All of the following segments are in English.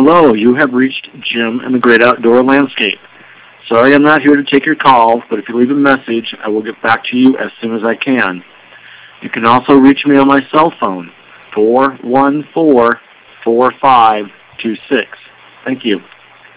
Hello, you have reached Jim in the Great Outdoor Landscape. Sorry I'm not here to take your call, but if you leave a message, I will get back to you as soon as I can. You can also reach me on my cell phone, 414-4526. Thank you.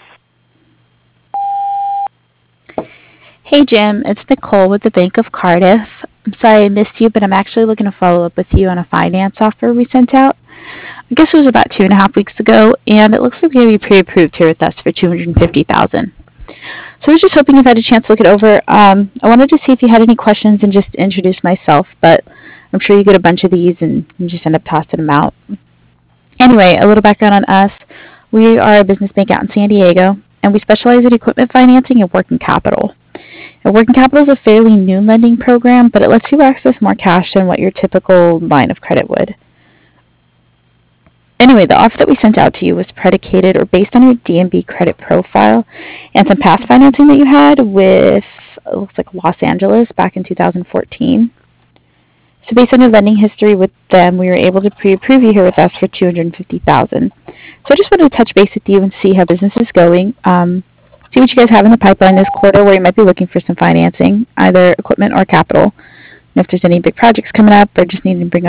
Hey Jim, it's Nicole with the Bank of Cardiff. I'm sorry I missed you, but I'm actually looking to follow up with you on a finance offer we sent out. I guess it was about 2.5 weeks ago, and it looks like we're going to be pre-approved here with us for $250,000. So I was just hoping you've had a chance to look it over. I wanted to see if you had any questions and just introduce myself, but I'm sure you get a bunch of these and you just end up tossing them out. Anyway, a little background on us. We are a business bank out in San Diego, and we specialize in equipment financing and working capital. Now, working capital is a fairly new lending program, but it lets you access more cash than what your typical line of credit would. Anyway, the offer that we sent out to you was predicated or based on your D&B credit profile and some past financing that you had with, it looks like Los Angeles back in 2014. So based on your lending history with them, we were able to pre-approve you here with us for $250,000. So I just wanted to touch base with you and see how business is going. See what you guys have in the pipeline this quarter where you might be looking for some financing, either equipment or capital. And if there's any big projects coming up or just needing to bring